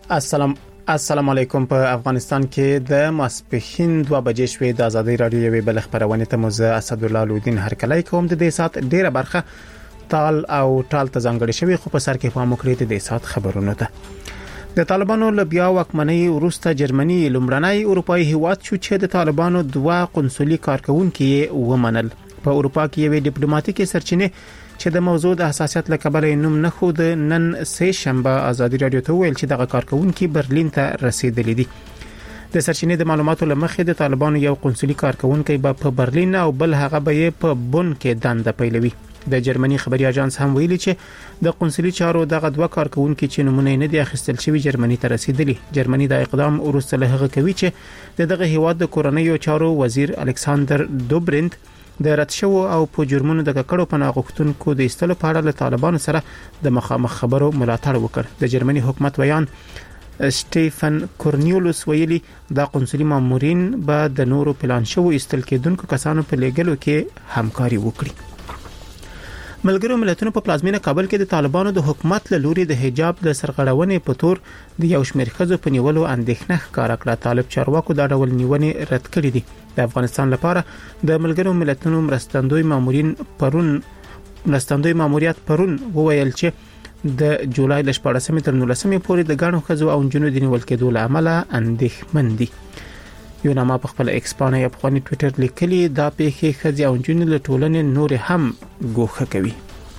السلام علیکم. په افغانستان کې د ماسپښین 2 بجې شوې د ازادي رادیو یوې بل خبرونه ته مزه اسد الله لودین هرکلی کوم. د دې سات ډیره برخه ټال ته ځانګړې شوی، خو په سر کې پام وکړئ د دې سات خبرونه ته. د طالبانو له بیا واکمنۍ وروسته جرمني لومړنی اروپאי هیواد شو چې د طالبانو 2 قونسولي کارکونکو ومنل. په اروپا کې یوې ډیپلوماټیکي سرچینې چې د موضوع د حساسیت لکبله نوم نه خود نن سه شنبه ازادي رادیو ته ویل چې دغه کارکونکو برلین ته رسیدلی دي. د سرچینې د معلوماتو لمخې د طالبانو یو قونسولي کارکونکو په برلین او بل هغه به په بون کې دنده پیلوي. د جرمني خبري اژانس هم ویلي چې د قونسولي چارو دغه 2 کارکونکو چې نمونه نه دي اخیستل شوی جرمني ته رسیدلی. جرمني د اقدام ورسته له هغه کوي چې دغه هیواد د کورنیو چارو وزیر الکساندر دوبرند د راتشو او په جرمونو د ککړو پناه غوښتونکو د استلو په اړه له طالبانو سره د مخامخ خبرو ملاتړ وکړ. د جرمني حکومت ویان سټيفن کورنیولوس ویلي د قونسولي مامورین به د نورو پلان شوو استل کېدونکو کسانو په لګلو کې همکاري وکړي. ملګرو ملتونو په پلازمینه کابل کې د طالبانو د حکومت له لوري د حجاب د سرغړونې په تور د یو شمېر ښځو په نیولو اندېښنه ښکاره کړه. طالب چارواکو دا ډول نیونې رد کړې دي. د افغانستان لپاره د ملګرو ملتونو مرستندوی ماموریت پرون وویل چې د جولای ل 14 تر 19 پورې د غاڼو ښځو او جنونو د نیول کېدو له امله اندېښمن دي. یو نامه په خپل ایکس باندې یا په ټوئیټر لیکلي دا پیښه ښځې او جنونو له ټولنې نور هم ګوښه کوي.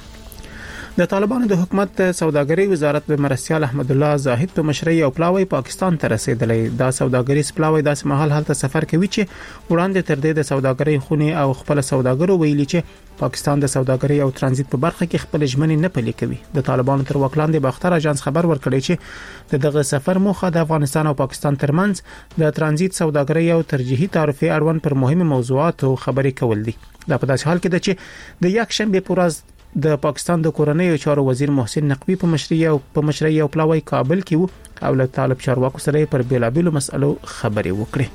د طالبانو د حکومت د سوداګرۍ وزارت به مرستيال احمد الله زاهد په مشرۍ او پلاوی پاکستان ته رسیدلی. دا سوداګریز پلاوی د سمحال حالت سفر کوي چې وړاندې تر دې د سوداګرۍ خونې او خپل سوداګرو ویلي چې پاکستان د سوداګرۍ او ترانزیت په برخه کې خپل ژمنې نه پلي کوي. د طالبانو تر وکلاندې باختر اژانس خبر ورکړی چې دغه سفر موخه د افغانستان او پاکستان ترمنځ د ترانزیت سوداګرۍ او ترجیحي تعرفې اړوند پر مهمه موضوعاتو خبرې کول دي. دا په داسې حال کې ده چې د یک شنبه په ورځ د پاکستان د کورنیو چارو وزیر محسن نقوی په مشرۍ او پلاوی کابل کې او له طالب چارواکو سره پر بیلابیلو مسلو خبرې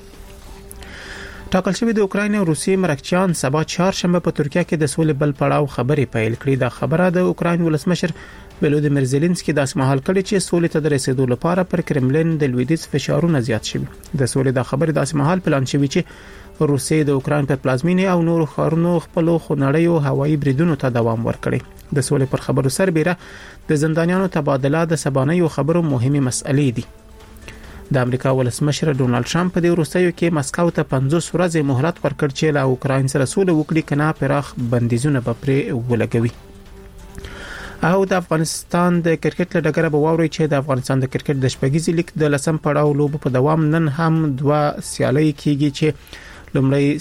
وکړي. ټاکل شوی د اوکراین او روسیې مرکچیان سبا 4 شنبه په ترکیه کې د سولې بل پړاو خبرې پیل کړې. دا خبره د اوکراین ولسمشر ولودیمیر زيلنسکي د اسمحال کړي چې سولې ته د رسیدو لپاره پر کرملین د لویدیځ فشارونه زیات شوي. د سولې د خبرې د اسمحال پلان شوی چې روسیې د اوکراین په پلازمینه او نورو ښارونو خپل خونړیو هوایي بریدونو ته دوام ورکړي. د سولې پر خبرو سربېره د زندانیانو تبادله د سبانیو خبرو مهمه مسلې دي. د امریکا ولسمشر ډونالد ټرمپ په دې وروستیو کې مسکو ته 50 ورځې مهلت ورکړ چې له اوکراین سره سوله وکړي کنه پراخ بندیزونه به پرې ولګوي. او د افغانستان د کرکټ له ډګره به واوري چې د افغانستان د کرکټ د شپږیزې لیګ د لسم پړاو لوب په دوام نن هم 2 سیالۍ کیږي چې لومړی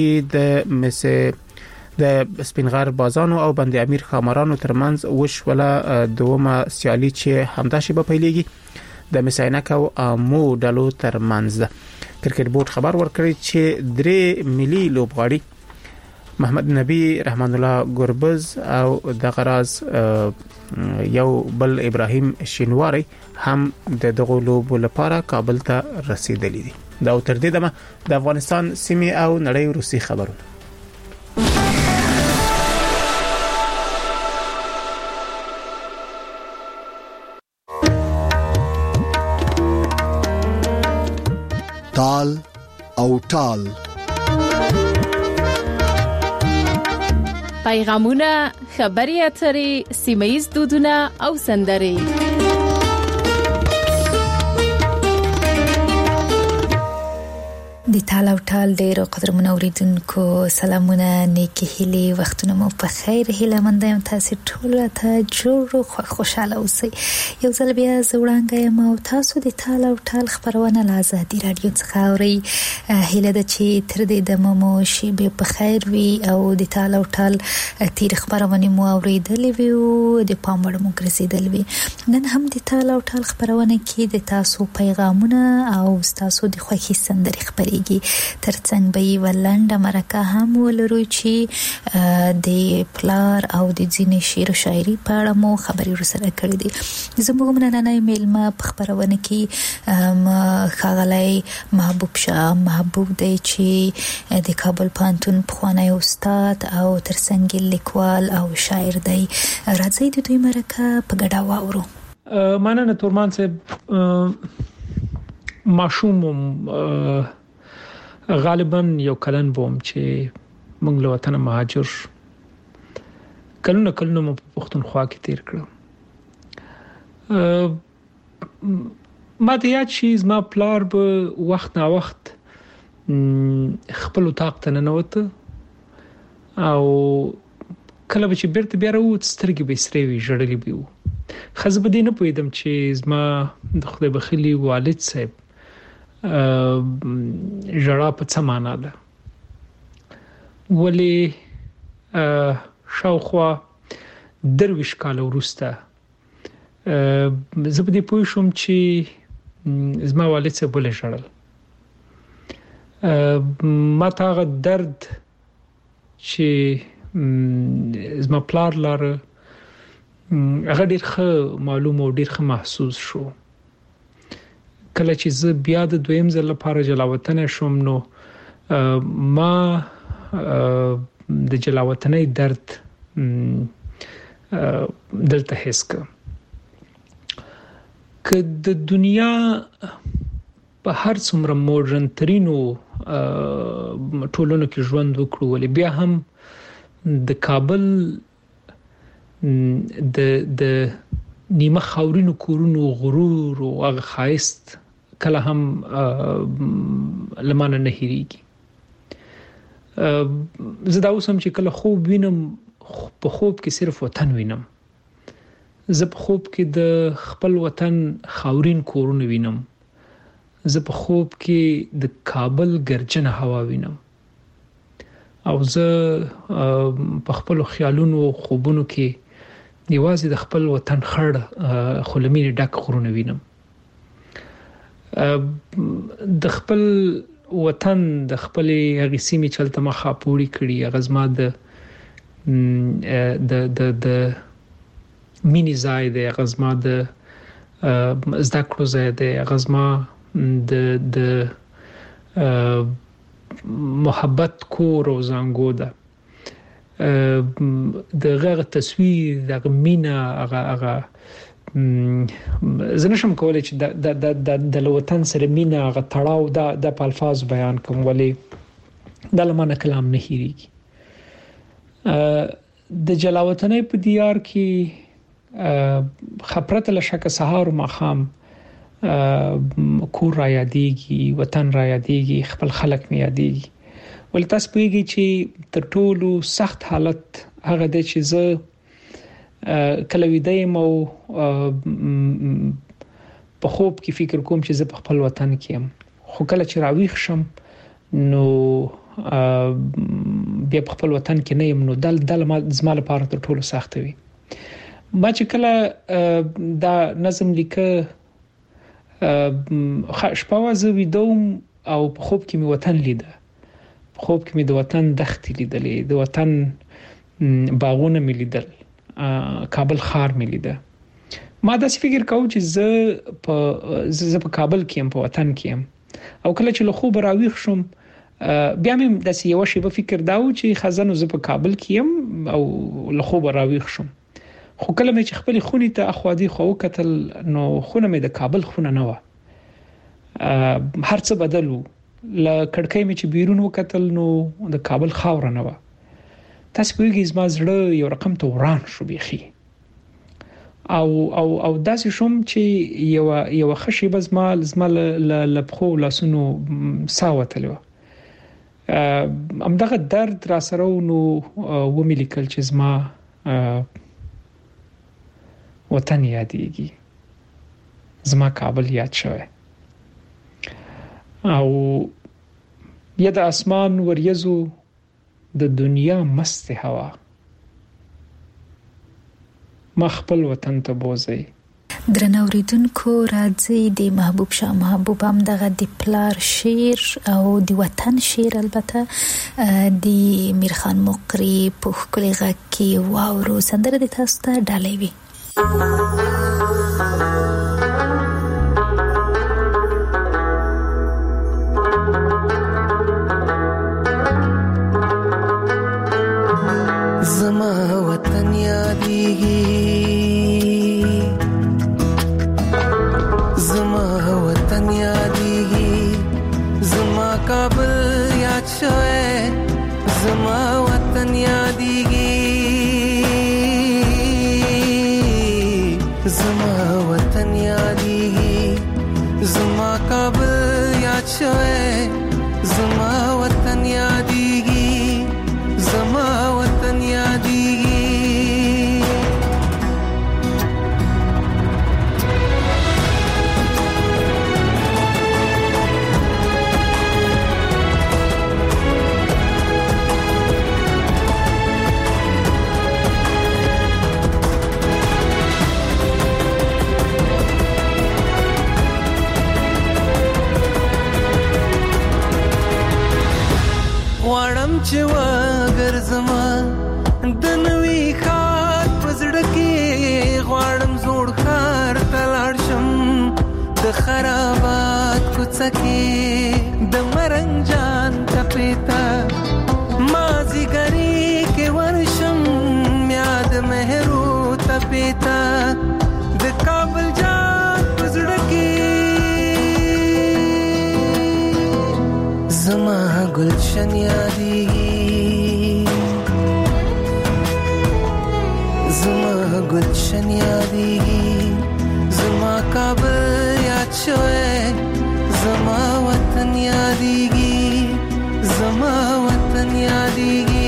سیالي د سپینغر بازانو او بند امیر خامرانو ترمنځ وشوله. دومه سیالي چې همدا شی به پیلېږي د مساینک او امو ډلو ترمنځ. کرکټ بورډ خبر ورکړی چې 3 ملي لوبغاړي محمد نبی، رحمان الله ګربز او د غراز یو بل ابراهیم شینواری هم د دغه لوب لپاره کابل ته رسیدلی دي. دا تر دې دمه د افغانستان سیمه او نړۍ روسي خبرونه. تال او ټال پیغامونه، خبري اترې، سیمایي دودونه او سندرې. د تال او ټال ډیرو قدرمنو اوریدونکو سلامونه، نیکی هیلې، وختونه مو په خیر. هیله مند یم تاسو ټول ته جوړ او خوشاله اوسئ. یو ځل بیا زوړانګه یم او تاسو د تال او ټال خبرونه له ازادي رادیو څخه اورئ. هیله ده چې تر دې د مو شی به په خیر وي او د تال او ټال تیر خبرونه مو اوریدلې وي او د پام وړ مو ګرځیدل وي. نن هم د تال او ټال خبرونه کې د تاسو پیغامونه او تاسو د خوښي سندرې خبرې ترڅنګ به یې ولنډه مرکه هم ولرو چې د پلار او د ځینې شعر او شاعري په اړه مو خبرې سره کړې دي. زموږ نننۍ میلمه په خبرونه کې ښاغلی محبوب شاه محبوب دی چې د کابل پوهنتون پخوانی استاد او ترڅنګ لیکوال او شاعر دی. راځئ د دوی مرکه په ګډه واورو. مننه تورمان صاحب. ماشوم غالبا یو کلن بوم چې موږ له وطن مهاجر کلونه مو په پښتونخوا کې تیر کړو. ما ته یاد شي زما پلار به وخت نا وخت خپل طاق ته ننوته او کله چې بیرته بیا راووت سترګې به سرې وي ژړلې به و. خزه به دې نه پوهیدم چې زما د خدای بخیلی والد صاحب ژړا په څه معنا ده. ولی شاوخوا درویش کال وروسته زه په دې پوه شوم چې زما والد صاحب ولې ژړل. ما ته هغه درد چې زما پلار لاره هغه ډیر ښه معلوم او ډیر ښه محسوس شو. کله چې زه بیا د دویم ځل لپاره جلاوطن شوم نو ما د جلاوطنۍ درد دلته حس کړ. که د دنیا په هر څومره ماډرن ترینو ټولنو کې ژوند وکړو ولې بیا هم د کابل د نیمه خاورینو کورونو غرور او هغه خایست کله هم لمانه نه هېریږي. زه دا اوس هم چې کله خوب وینم په خوب کې صرف وطن وینم. زه په خوب کې د خپل وطن خاورین کورونه وینم. زه په خوب کې د کابل ګرجنه هوا وینم او زه په خپل خیالونو او خوبونو کې یوازې د خپل وطن خړ خلمینې ډک غرونه وینم. د خپل وطن د خپل هغه سیمې چلته مخه پوری کړی غزما د مینی ځای د غزما د زده کړو ځای د غزما د محبت کور او زنګو ده. د غږ تصویر د مینا هغه زه نشم کولای چې د وطن سره مینا هغه تړاو د په الفاظ بیان کوم ولی د لمانه کلام نه هېریږي. د جلاوطنۍ په دیار کې خبرت له شک سهار او ماخام کور را یادېږي، وطن را یادېږي، خپل خلک مې یادېږي. ول تاسو پیږي چې تر ټولو سخت حالت هغه د چې زه کله ویدایم او په خوب کې فکر کوم چې زه په خپل وطن کې یم، خو کله چې راویښ شم نو بیا په خپل وطن کې نه یم. نو دل زما لپاره تر ټولو سخت وي. ما چې کله دا نظم لیکه شپه زه ویدوم او په خوب کې مې وطن لیده، په خوب کې مې د وطن دښتې لیدلې، د وطن باغونه مې لیدل، کابل ښار مې لیده. ما داسې فکر کوم چې زه په کابل کې یم، په وطن کې یم. او کله چې له خوب راویښ شم بیا مې داسې یو شی په فکر داو چې خزانو زه په کابل کې یم او له خوب راویښ شم. خو کله مې چې خپل خونې ته اخوادي خو کتل نو خونه مې د کابل خونه نه و، هر څه بدلو. ل کړکۍ مې چې بیرون وکتل نو د کابل خاور نه و. تاسو پیږي زما زړه یو رقم ته وران شو بيخي. او داسې شوم چې یو خشي بزما لپخو لاسونو ساوتلو. دغه درد را سره نو و مې لیکل چې زما وطن یادېږي، زما کابل یاد شوی او یا د اسمان وریځو د دنیا مست هوا ما خپل وطن ته بوزي. درنوریدونکو راځي د محبوب شاه محبوب هم دغه د پلار شعر او د وطن شعر البته د میرخان مقری په خپل غږ کې واورو سندره د تاسو ته ډالۍ وي. زما وطن یادېږي زما وطن یادېږي زما کابل یاد شوی زما وطن یادېږي زما وطن یادېږي زما کابل یاد شوی زما وطن یادېږي زما وطن یادېږي غواړم چې وګرځم د نوي ښار په زړه کې غواړم زوړ ښار ته لاړ شم د خرابات کوڅه کې د مرنګ جان ټپې ته مازیګري کې ورشم یاد مهرو تپې ته د کابل جان په زړه کې زما گلشن یادېږي زما گلشن یادېږي زما کابل یاد شوی زما وطن یادېږي زما وطن یادېږي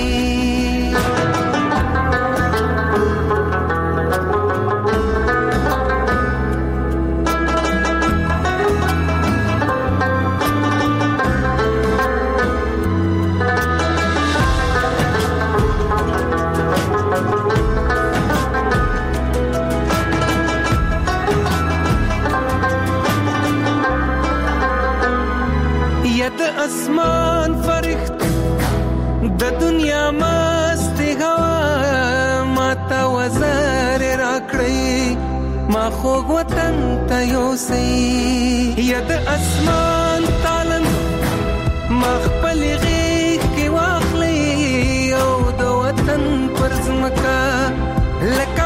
د اسمان فرښت د دنیا مست هوا ماته وزر راکړی ما خوږ وطن ته یوسئ یا د اسمان تالن ما خپل غېږ کې واخلئ او د وطن پر ځمکه لکه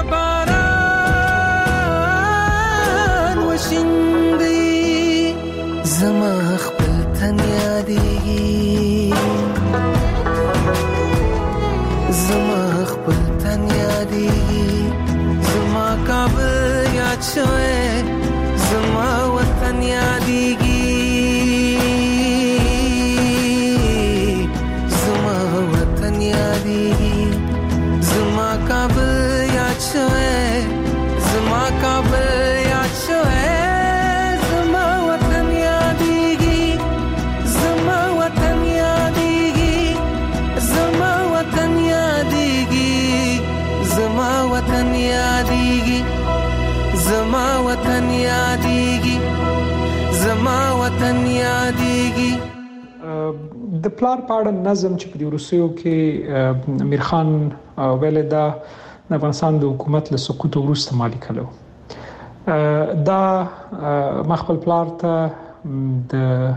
باران وشیندئ زما خپل تن یادېږي زما خپل تن یادېږي زما کابل یاد شوی زما وطن یادېږي زما وطن یادېږي زما کابل یاد شوی زما کابل یاد شوی وطن یادېږي زما وطن یادېږي زما وطن یادېږي د پلار پاړه نظم چې په روسیو کې امیر خان ویل دا د افغانستان د حکومت له سقوط وروسته مالی کړو دا مخبل پلار ته د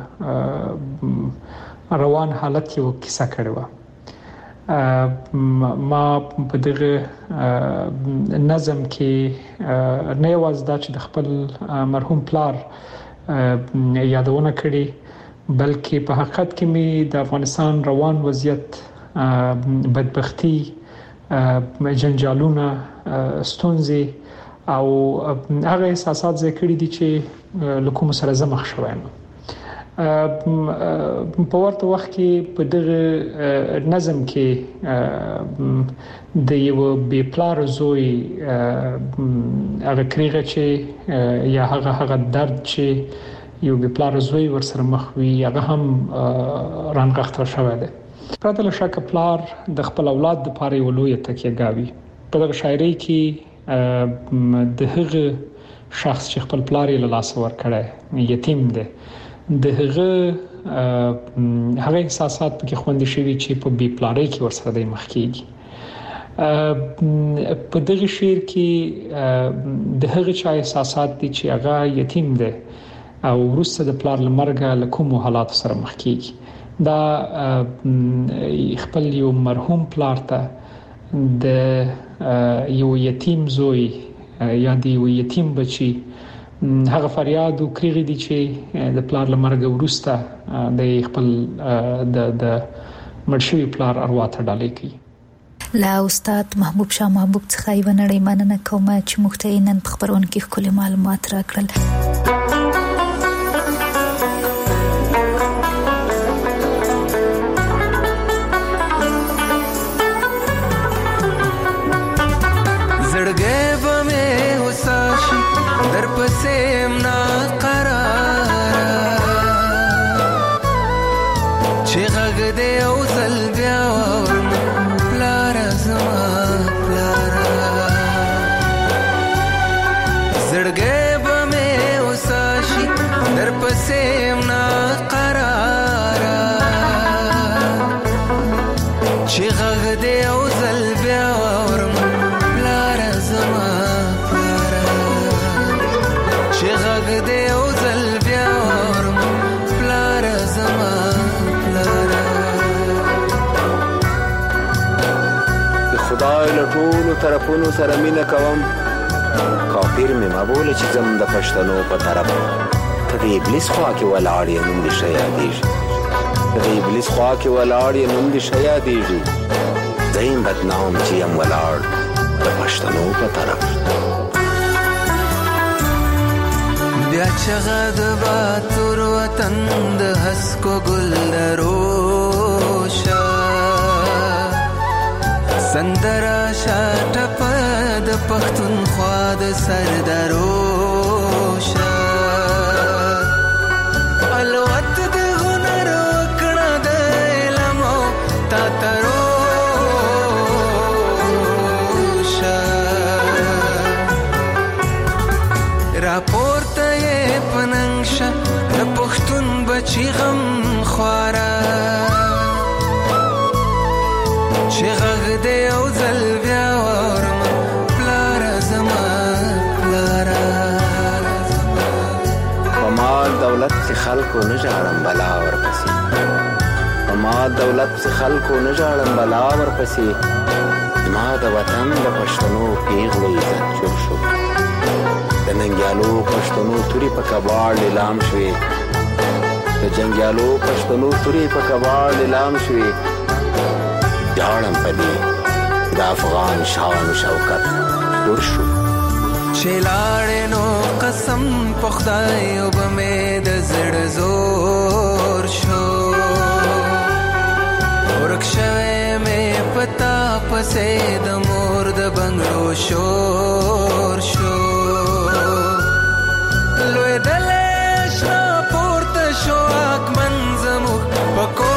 روان حالت یو کیسه کړې و ما په دغه نظم کې نه یوازې دا چې د خپل مرحوم پلار یادونه کړې بلکې په حقیقت کې می د افغانستان روان وضعیت بدبختی جنجالونه ستونزې او هغه احساسات ذکر دي چې لکه سره زمخ شوم په ورته وخت کې په دغه نظم کې د یو بي پلار زوی هغه کریغه چې یا هغه درد چې یو بي پلار زوی ورسره مخ وي هغه هم رانغښتل شوی دی پرته له شک پلار د خپل اولاد لپاره یو لوی تکیهګاوي په دغه شاعري کې د هغه شخص چې خپل پلار یې له لاس ورکړی یتیم دی د هغه احساسات پکې خوندې شوی چې په بي پلارۍ کې ورسره د مخ کېږي په دغه شعر کې د هغه چا احساسات دي چې هغه یتیم دی او وروسته د پلار لمرګ له کوم حالات سره مخ کېږي دا خپل یو مرحوم پلار ته د یو یتیم زوی یا د یو یتیم بچي هغه فریاد او کریغې دي چې د پلار لمرګ ورسته د خپل د مرشوي پلار اروا ته ډالې کوي. لا استاد محبوب شاه محبوب څخه یې ونړې مننه کوم چې موږ ته نن په خبرونه کې خپل معلومات راکړل. زړګې به مې وساشي در پسې نا قرار چې غږ دې او زل بیا ورم پلار زما پلار زړګې به مې وساشي در پسې نا قرار چې غږ دې او زل بیا ورم خدای له ټولو طرفونو سره مینه کوم. کافر مې مبوله چې زم د پښتنو په طرف ته د ابلیس خوا کې ولاړ یې نوم دې ښه یادېږي. ته د ابلیس خوا کې ولاړ یې نوم دې ښه یادېږي. زه یم بدنام چې یم ولاړ د پښتنو په طرف. بیا چغه د باتور وطن د هسکو ګل دروشه سندرا شاته په د پښتونخوا د سرداروشه الوت د هنر وکړه د علم تا تروشه راپورته یې پننګشه د پښتون بچی غم خواره چې غږ دې او زل بیا ورم پلار زما پلار. په مال دولت چې خلکو نه ژاړم بلا ورپسې. په مال دولت چې خلکو نه ژاړم بلا ورپسې. ما د وطن د پښتنو پیغلو عزت جوړ شو. د ننګیالو پښتنو توري په کباړ لیلام شوې. د جنګیالو پښتنو توري په کباړ لیلام شوې. جاړم پدې د افغان شان شوکت ور شو. چې لاړې نو قسم په خدای او به مې د زړه زور شو. ورک شوی مې پتا پسې د مور د بنګړو شور شو. لوی دلې شنا پورته شو اکمن زموږ پکو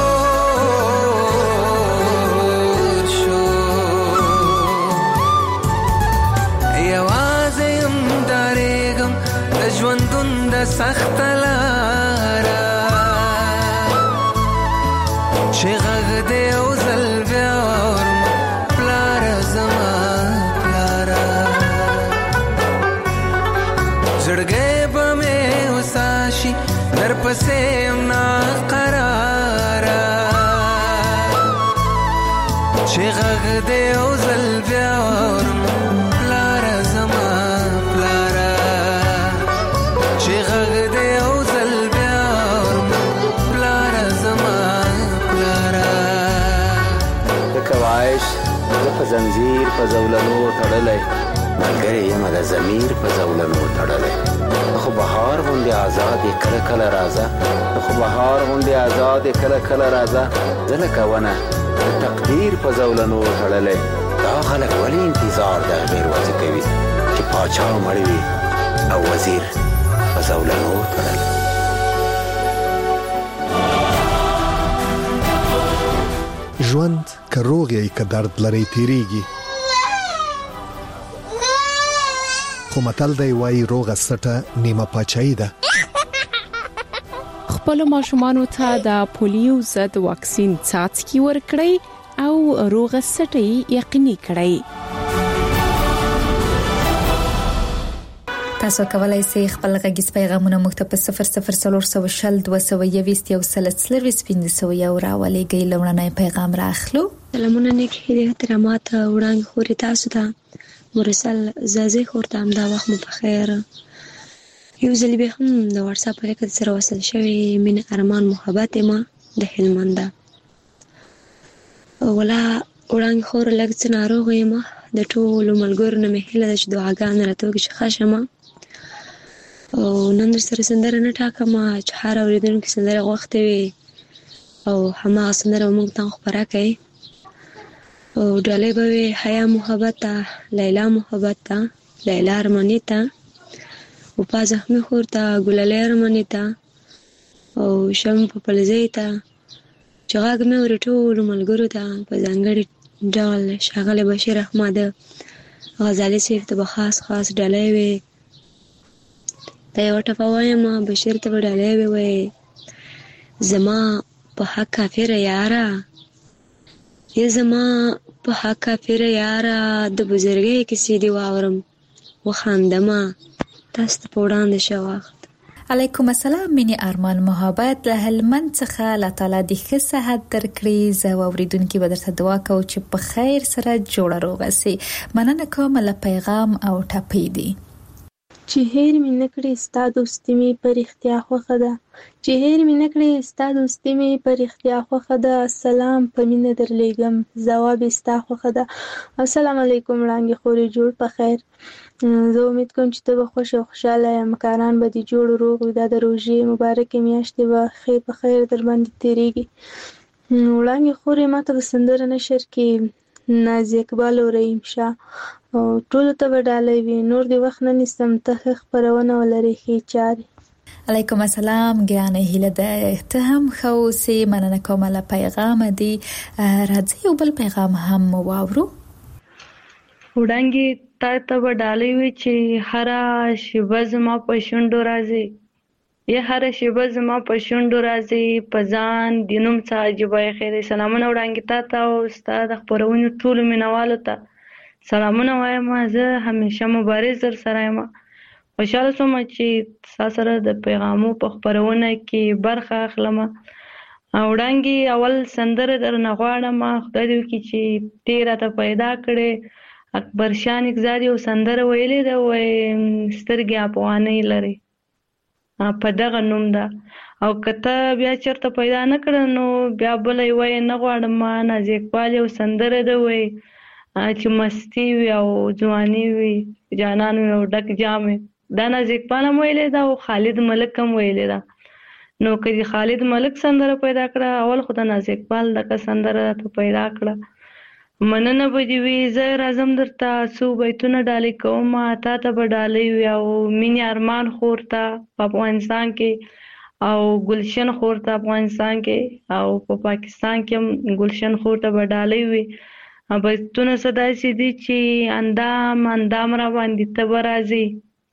ژوندون د سخت لاره چې غږ دې او زل بیا ورم پلار زما پلار. زړګې به مې وساشي در پسې نا قرار چې غږ دې او زل بیا ورم پلار زما پلار. چې غږ دې او زل بیا ورم پلار زما پلار. لکه وایش زه په زنځیر په زولنو تړلی. ملګری یم د ضمیر په زولنو تړلی. خو بهار غوندې آزاد یې کله کله راځه. خو بهار غوندې آزاد یې کله کله راځه. زه لکه ونه د تقدیر په زولنو تړلی. دا خلک ولې انتظار د غیر وځي کوي چې پاچا مړ وي او وزیر په زولنو تړلی. ژوند که روغ یې که درد لري تیریږي. خو متل دی وایي روغه سټه نیمه پاچاهي ده. خپل ماشومانو ته د پولیو ضد واکسین څاڅکي ورکړئ او روغه سټه یقیني کړئ. تاسو کولای شئ خپل غږیز پیغامونه موږ ته په 0040202315 راولېږئ. لومړنی پیغام راخلو. سلامونه نیک هیله احترامات وړاندې خوري تاسو ته مرسل زازي خورته امدا وخت مو په خیر. یو ځل به هم د واتس اپ لیکل سره وصل شوی من ارمان محبت ما د هلمند ولا وړاندې خور لږ څه ناروغه یم د ټولو ملګرو نه مې هیله ده چې دعاګانې راته وکړي چې ښه شم او نن در سره سندره نه ټاکم چې هر اورېدونکي سندره غوښتې وي او هماغه سندره به موږ ته خپره کوي او ډالۍ به وي حیا محبت ته لیلا محبت ته لیلا ارماني ته وپا زخمي خور ته ګلالۍ ارماني ته او شم په پلزۍ ته چې غږ مې اوري ټولو ملګرو ته په ځانګړي ډول ښاغلی بشیر احمد غزالي صاحب ته به خاص ډالۍ وي ته یوه ټپه وایم بشیر ته به ډالۍ وي زما په حق کافره یاره زما په حق کافره یاره د بزرګۍ کیسې دې واورم وخاندمه تاسو ته په وړاندې شه وخت. علیکم السلام مینی ارمان محبت له هلمند څخه الله تعالی دې ښه صحت درکړي زه اوریدونکي به درته دعا کوم چې په خیر سره جوړه روغه سي مننه کوم له پیغام او ټپې دی چې هیر مې نکړې ستا دوستي مې پر اختیا خوښه ده چې هیر مې نکړې ستا دوستي مې پر اختیا خوښه ده سلام په مینه درلیږم ځواب یې ستا خوښه ده. السلام علیکم وړانګې خورې جوړ په خیر زه امید کوم چې ته به خوښ او خوشحاله یې کاران به دې جوړ روغ وي دا د روژې مبارکې میاشتې به په خیر در باندې تېرېږي. وړانګې خورې ما ته به سندره نشر کې نازي اقبال او رحیم شاه او ټولو ته به ډالۍ وي نور دې وخت نه نیسم ته ښه خپرونه ولرې ښې چارې. علیکم السلام ګرانه هیله ده ته هم ښه اوسې مننه کوم له پیغام دی راځي یو بل پیغام هم واورو. وړانګې تا ته به ډالۍ وي چې هره شیبه زما په شونډو راځي یا هره شیبه زما په شونډو راځي په ځان د نوم څه عجیبه خیر. سلامونه وړانګې تا ته او ستا د خپرونې ټولو مینوالو ته سلامونه وایم زه همیشه مبارز در سره یم خوشحاله شوم چې ستا سره د پیغامو په خپرونه کې برخه اخلم. وړانګې اول سندره درنه غواړم خدای دې وکړي چې ته راته پیدا کړې اکبر شاه نګزار یو سندره ویلې ده وایي سترګې افغانۍ لري په دغه نوم ده او که ته بیا چېرته پیدا نه کړه نو بیا بله یې وایي نه غواړم نازي اقبال یو سندره ده وایي چې مستی وي او ځواني وي جانان وي او ډک جام وي دا نازي اقبال هم ویلې ده او خالد ملک هم ویلې ده نو که دې خالد ملک سندره پیدا کړه اول خو د نازي اقبال دغه سندره ته پیدا کړه مننه به دې وي زه راځم درته څو بیتونه ډالۍ کوم تا ته به ډالۍ وي او مینې ارمان خور ته په افغانستان کې او ګلشن خور ته افغانستان کې او په پاکستان کې هم ګلشن خور ته به ډالۍ وي بیتونه څه داسې دي چې اندام اندام را باندې ته به راځي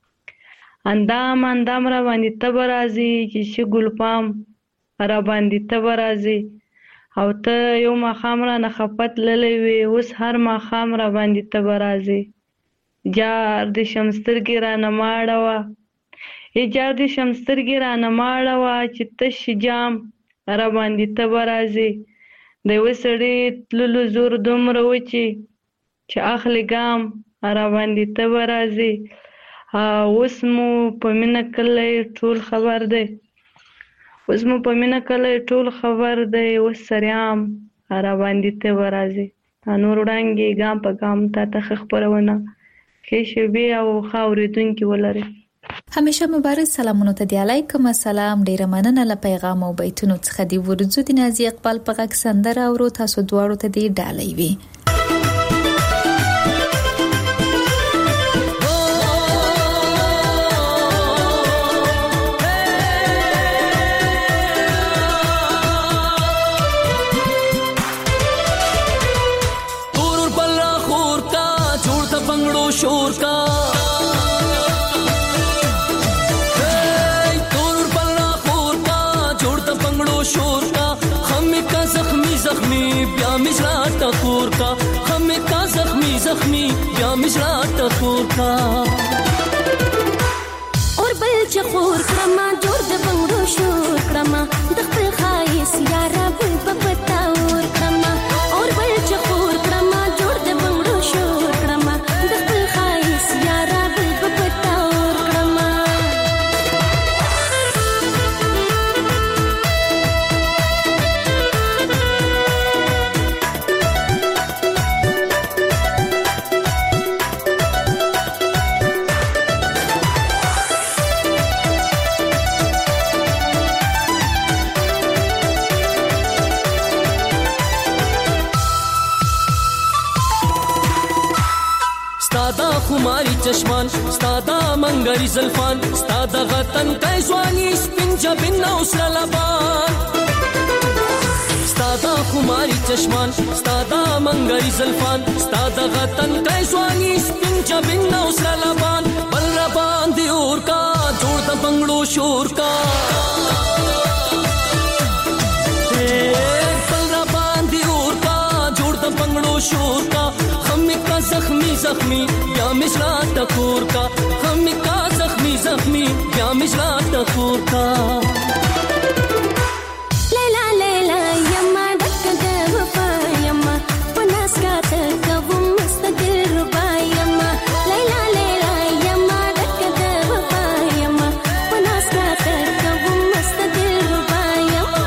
اندام اندام را باندې ته به راځي چې شي ګلپام را باندې ته به راځي او ته یو ماښام را نه خفه تللی وې اوس هر ماښام را باندې ته به راځې جار دې شم سترګې رانه مه اړوه جار دې شم سترګې رانه مه اړوه چې تش جام را باندې ته به راځې د یوه سړي تللو زور دومره و چې اخلي ګام را باندې ته به راځې اوس مو په مینه کلی ټول خبر دی اوس مو په مینه کلی ټول خبر دی اوس سریام را باندې ته به راځې نور وړانګې ګام په ګام تا ته ښه خپرونه ښې شیبې او ښه اورېدونکي ولرې. همیشه مبارز سلامونو ته دی علیکم السلام ډیره مننه له پیغام او بیتونو څخه دی ورځو د نازي اقبال په غږ سندره اورو تاسو دواړو ته دی ډالۍ وي. शोर का तोर पल्ला खोर का जोड़ता पंगड़ो शोर का हमें का जख्मी जख्मी ब्या मिश्रा टकोर का हमें का जख्मी जख्मी ब्या मिश्रा टकोर का और बल चखोर क्रमा जोड़ द पंगड़ो शोर क्रमा दखल खाइस यारा बुल बपता और क्रमा और बल चखोर क्रमा जोड़ द पंगड़ो शोर क्रमा ستادا خماري چشمان ستادا منګري زلفان ستادا غتن کای ځواني سپین جبین او سره لبان ستادا خماري چشمان ستادا منګري زلفان ستادا غتن کای ځواني سپین جبین او سره لبان بل ربان دی اور کا جوړ د بنگلو شور کا بل ربان دی اور کا جوړ د بنگلو شور کا کا زخمی زخمی یا مشرا ټکور کا هم کا زخمی زخمی یا مشرا ټکور کا لیلا لیلا یما دک د وفا یما پناس کا تک و مستقل ربا یما لیلا لیلا یما دک د وفا یما پناس کا تک و مستقل ربا یما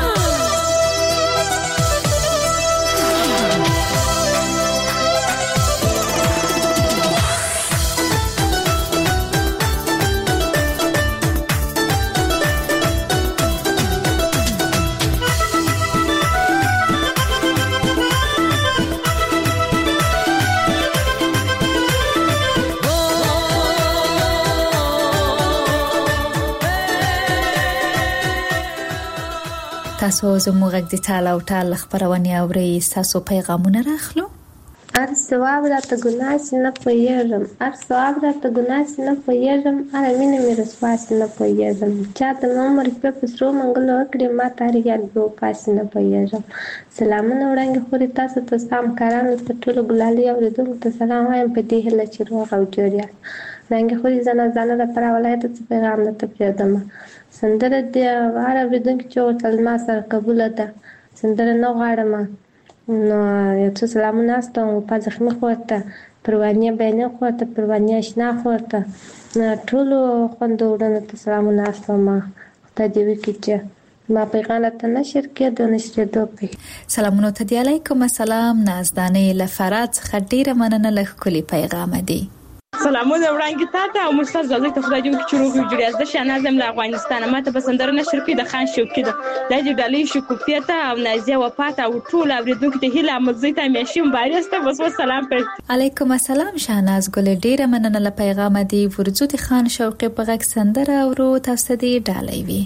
تاسو زموږ د تعالی او تعالی خبرونه اوري تاسو پیغامونه راخلو ار ثواب راته ګناه نه پوهیږم ار ثواب راته ګناه نه پوهیږم ار مینه مې رسواس نه پوهیږم چاته عمر په پسرو منګلو کړي ما تاریخ به پاس نه پوهیږم سلامونه وړاندې خوري تاسو ته سلام کارانو ته ټول ګلالي او دغه ته سلام وایم په دې هله چې روغ او جوړیا رنګ خوري زنه لپاره ولایت ته پیغام نه ته پېدم سندره د واره ودونکو چې ورته ما سره قبول ده سندره نه غواړم نو یو څه سلامونه ستاسو په ځخمه خورته پروانه بینه خورته پروانه آشنا خورته ټول خوندورونه ته سلامونه ستاسو ته دی وکړه ما پیغام ته نشر کړه د نشر دوپی سلامونه ته دی علیکم السلام نازدانه لفرات خډیره مننه له کلی پیغام دی سلامونه وړاندې تاسو او مستر زړه ته خدای دې چې روغ جوړي از د شنازم له افغانستان ماته بسندر نشر کې د خان شوقي ده د ډالۍ شکوفیته او نازیه وفات او ټول اوریدونکو ته هیله مزه ته مېشم بارسته بس سلام پر علیکم السلام شهناز ګل ډیره مننه له پیغام دی ورزوت خان شوقي په غږ سندره او تاسو دې ډالۍ وی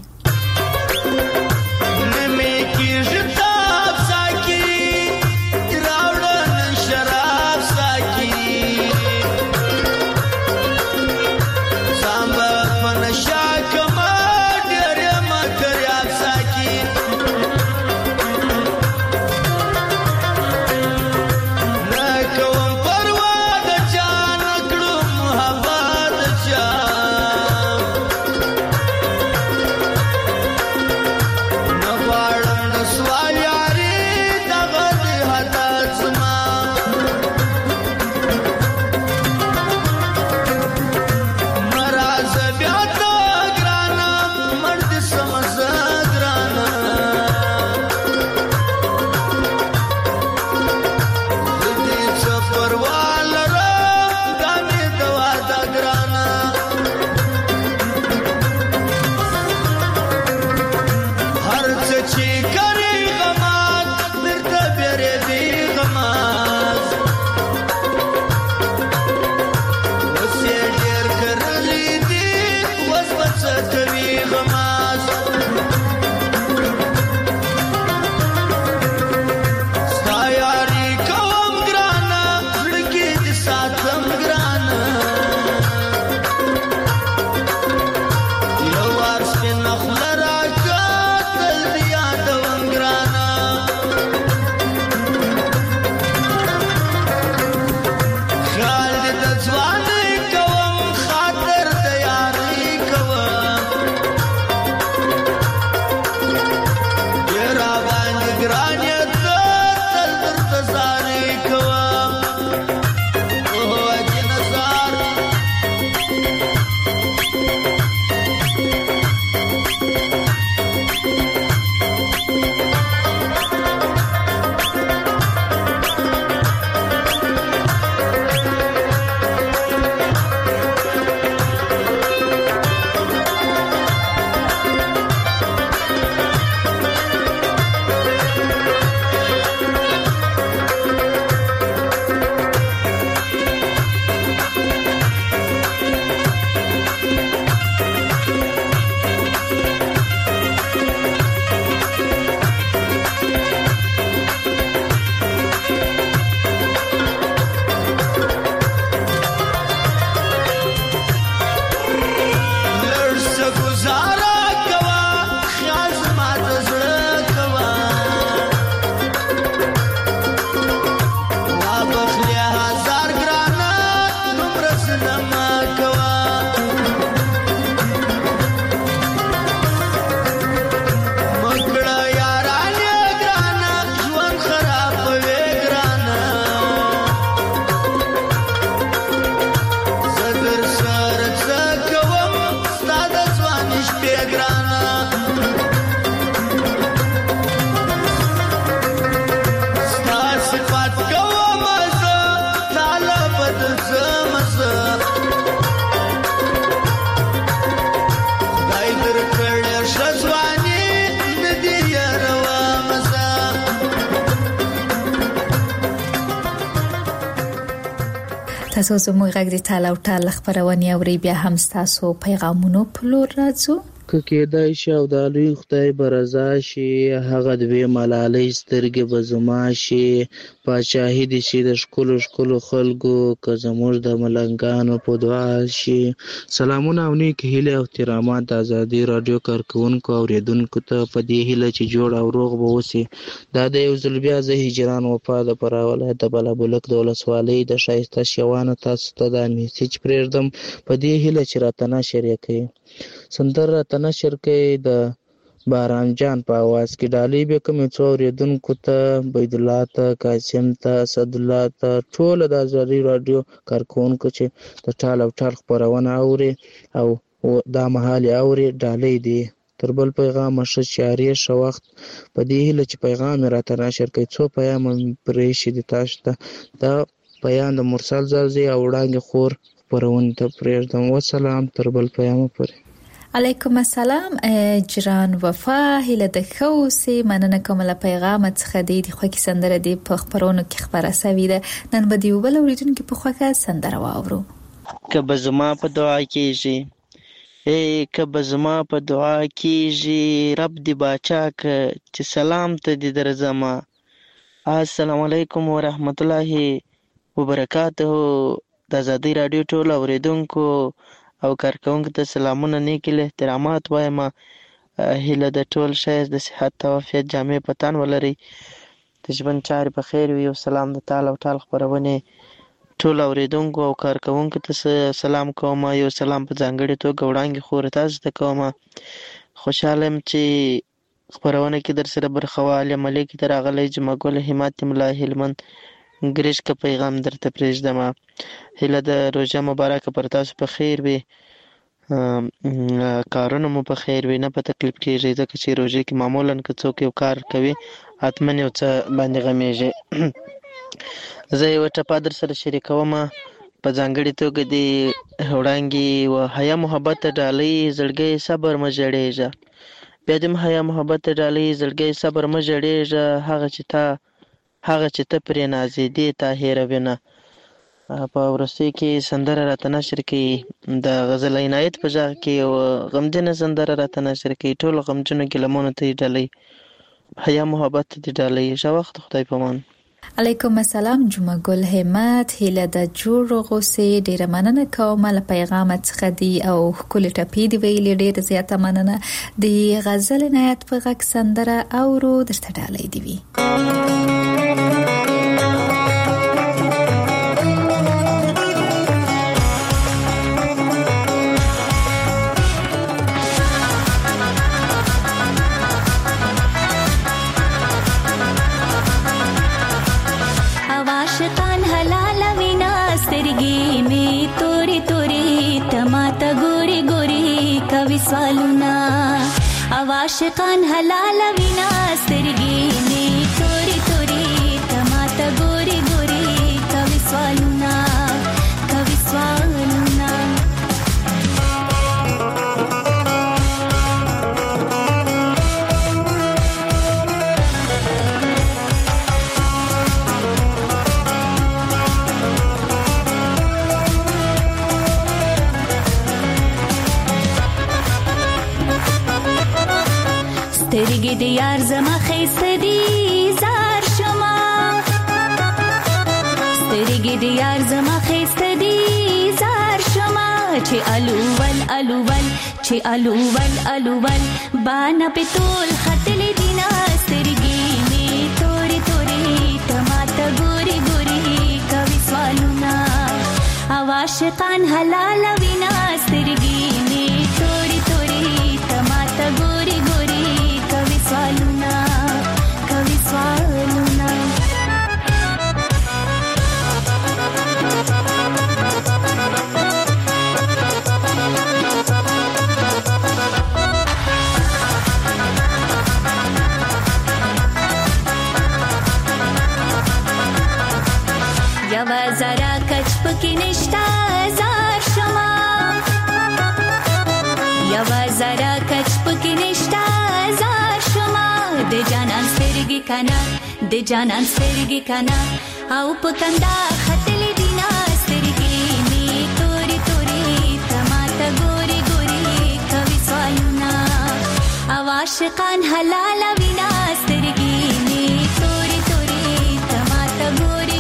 سوالونه ما کوه مکړه یارانې ګرانه ژوند خرابوي ګرانه زه در سره څه کوم ستا د ځوانۍ شپې ګرانه ستا صفات کوم زه تاله بدل ځم زه خدای درکړې ښه ځواني نه دې یاروم زه تاسو زموږ غږ د تاله او ټال خبرونه اوري بیا هم تاسو پیغامونو په لور راځو که کېدای شي او د لوی خدای به رضا شي هغه دوی ملالۍ سترګې به زما شي پاچاهي دې شي د ښکلو ښکلو خلکو که زموږ د ملنګانو په دعا شي سلامونه او نیکې هیلې او احترامات د ازادي راډیو کارکوونکو او اورېدونکو ته په دې هیله چې جوړ او روغ به اوسي دا د یو ځل بیا زه هجران وفا د فراه ولایت د بالابلک د ولسوالۍ د ښایسته شیوانو تاسو ته دا میسیج پرېږدم په دې هیله چې راته نشر یې کوي سندره راته نشر کوي د باران جان په اواز کې ډالۍ به کومې څو اورېدونکو ته بيدالله ته قاسم ته اسدالله ته ټول د ازادي راډیو کارکوونکو چې د ټال او ټال خبرونه اوري او دا مهال اوري ډالۍ دی تر بل پیغام ښه چاري ښه وخت په دې هیله چې پیغام راته نشر کوي څو پیغام پرې شي د تاسو ته دا پیغام د مرسل زلزي او وړاندې خور خبرونه ته پرېږدم وسلام تر بل پیغام پورې علیکم السلام جران وفا هله د خوسي مننه کوم له پیغام څخه د خوکي سندره دی په خبرونو کې خبره سوي ده نن به دی وبل اوریدونکو په خوکه سندره واورو کبه زما په دعا کېږي کبه زما په دعا کېږي رب دی باچا چې سلام ته دې درځما السلام علیکم ورحمت الله وبرکاته د ازادي راډیو ټول اوریدونکو او کارکونکو ته سلامونه نیک احترامات وایم هیله د ټول شایست د صحت او عافیت جامع پتان ولري د ژوند چارې په خیر وي او سلام د تعالی او ټال خبرونه ټول اوریدونکو او کارکونکو ته سلام کوم یو سلام په ځانګړي توګه وړاندې خور تاسو ته کوم خوشاله يم چې خبرونه کې در سره برخواله ملک تر اغلی جمعګل همت ملا هلمند ګریش کا پیغام درته پرېږدم هله د روزه مبارکه پر تاسو په خیر وي کارونه مو په خیر وي نه په تکلیف کېږي ځکه چې روزه کې معمولا که څوک یو کار کوي اتمن یو څه باندې غمیږي زه یو ټپه در سره شریکوم په ځانګړي توګه د وړانګي و حیا محبت ډالۍ زړګي صبر مجړېږي بیا د حیا محبت ډالۍ زړګي صبر مجړېږي هغه چې ته پرې نازې دې تا هېروینه په ورستۍ کې سندره راته نشر کوي د غزل عنایت په ژغ کې یو غمجنه سندره راته نشر کوي ټول غمجنو ګیلمونو ته یې ډالۍ حیا محبت ته یې ډالۍ ښه وخت خدای پامان علیکم السلام جمعه ګل همت هله د جوړ غوسه ډیره مننه کوم له پیغام څخه دی او کله ټپی دی ویل ډیره زیاته مننه د غزل عنایت په غږ سندره اورو درته ډالۍ دی وی عاشقان حلال وینا سترګې می توري توري تماته ګوري ګوري کوي سوالونه سترګې د یار زما خېسته دي زار شما سترګې د یار زما خېسته دي زار شما چې الوول بانا پتول خطل دینا سترګې می توري توري تماته ګوري ګوري کوي سوالونه عاشقان حلال وینا سترګې می توري توري تماته ګوري ګوري کوي سوالونه یوا زرا کچ پکې نشتا زار شما یوا زرا کچ پکې نشتا زار شما د جانان سترګې کنا د جانان سترګې کنا او پکندا خطلې دینا سترګې می توري توري تماته ګوري ګوري کوي سوالونه او عاشقان حلال وینا سترګې می توري توري تماته ګوري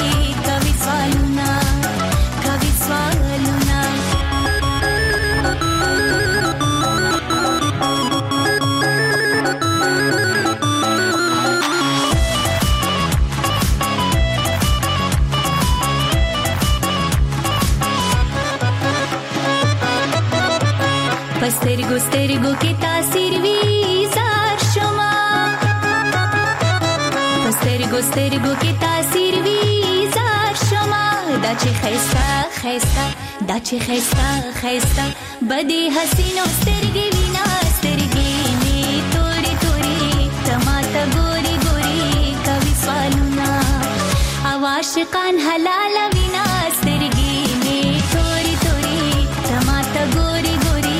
سترګو سترګو کې تاثیر وی زار شما سترګو سترګو کې تاثیر وی زار شما دا چې خيستا خيستا دا چې خيستا خيستا بدی حسینو سترګې وینا سترګې می توري توري تماته ګوري ګوري کوي سوالونه او عاشقان حلال وینا سترګې می توري توري تماته ګوري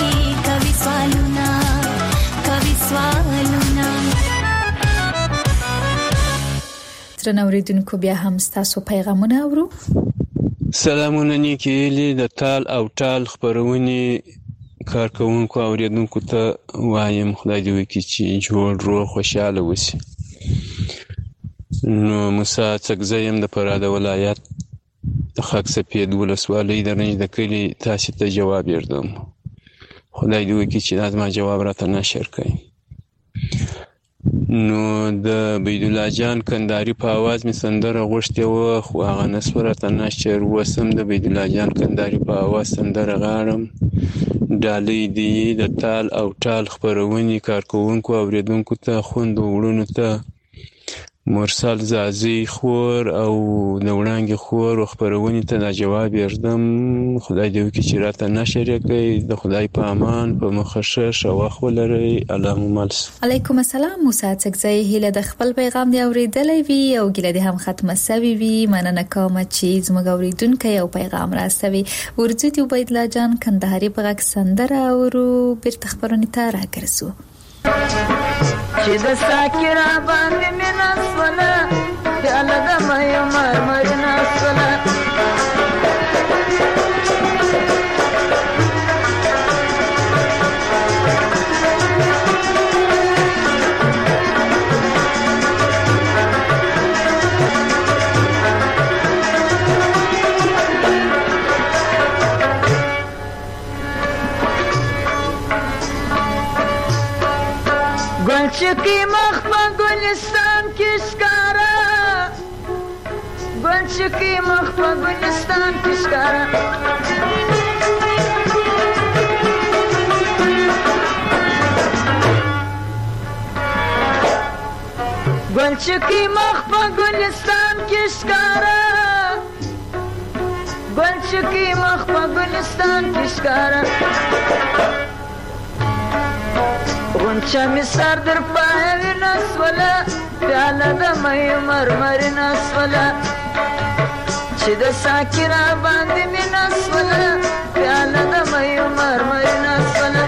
ترنه اوریدونکو بیا هم ستاسو پیغامونه اورو. سلامونه نیکی هیلې د تال او ټال خپرونې کارکوونکو اوریدونکو ته وایم خدای دې وکړي چې جوړ روغ خوشاله اوسي. نو موسی څکزی یم د فراه د ولایت د خاک سپید ولسوالۍ د رنج د کلي تاسې ته جواب یردم. خدای دې وکړي چې دا زما جواب راته نشر کړي. نو د بید الله جان کندهاري په اواز مې سندره غوښتې وه خو هغه نسوه راته نشر. اوس هم د بید الله جان کندهاري په اواز سندره غاړم. ډالۍ دې د تال او ټال خپرونې کارکوونکو اوریدونکو ته خویندو وروڼو ته مرسل زازي خور او د وړانګې خور خپرونې ته دا جواب یردم. خدای دې وکړي چې راته نشر یې کړئ. د خدای په امان په مخه ښه وخت ولرئ. اللهم ملس. علیکم السلام. موسی څکزی هیله د خپل پیغام دی اوریدلی وي او ګیله دې هم ختمه سوي وي. مننه کوم چې زموږ اوریدونکي یو پیغام راستوي. ورځو ته عبید الله جان کندهاري په غږ سندره اورو بیرته خپرونې ته راګرځو. چې د ساکرا باندې مینا سوله پیاله د مې مرمرنا سوله گلچکی مخ په گلستان کې ښکارا گلچکی مخ په گلستان کې ښکارا گلچکی مخ په گلستان کې ښکارا گلچکی مخ په گلستان کې ښکارا غنچه می سر در پاوی نسوله پیاله د مې مرمر نسوله چې د ساکرا باندې می نسوله پیاله د مې مرمر نسوله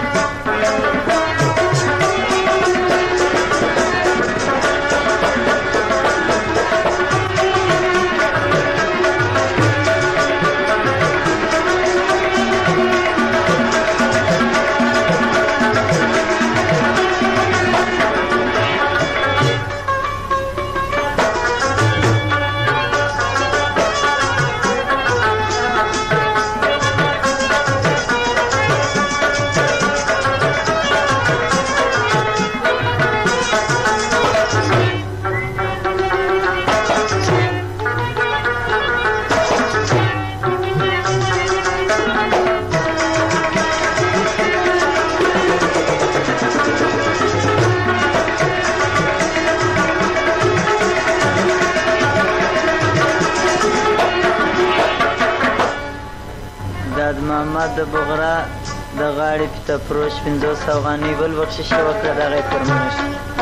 شاد محمد بغرا د غاړې پته پروش 500 افغانۍ بل بخشش وکړه دغه فرمایش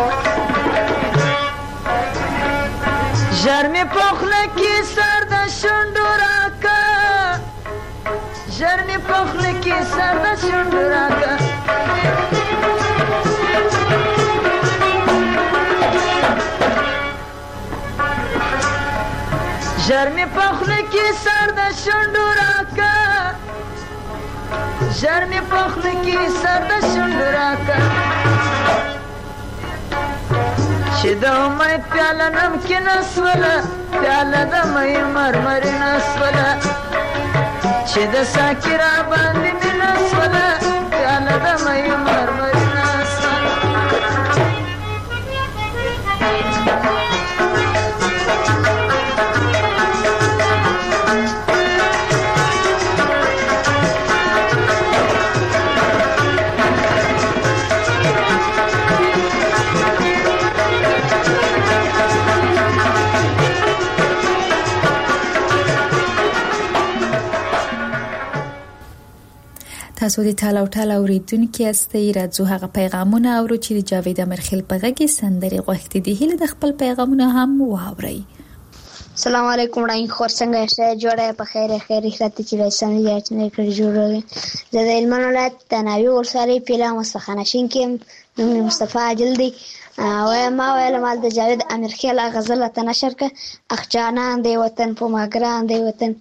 ژر مې په خوله کې سر د شونډو راکه ژر مې په خوله کې سر د شونډو راکه ژر مې په خوله کې سر د شونډو راکه ژر مې په خوله کې سر د شونډو راکه چې د امید پیاله نمکینه سوله پیاله د مۍ مرمرینه سوله چې د ساقي را باندې مینه سوله پیاله د مۍ مرمرینه سوله تاسو د ټاله او ټاله اوریدونکو یاستئ راځو هغه پیغامونه اورو چې د جاوید امرخیل په غږ کې سندري غوښتي دي هله د خپل پیغامونه هم واورئ السلام علیکم راین خور څنګه یې جوړه په خیر خاطر چې رسنۍ یې کړی جوړه زه د علمان ولایت تناوی ورسره پیلا مستخنشین کې نوم مصطفی عادل دی او ما ویل مال د جاوید امرخیل غزل ته نشر ک اخجانان دی وطن په ماګران دی وطن